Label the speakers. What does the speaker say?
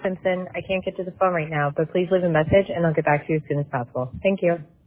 Speaker 1: Simpson, I can't get to the phone right now, but please leave a message and I'll get back to you as soon as possible. Thank you.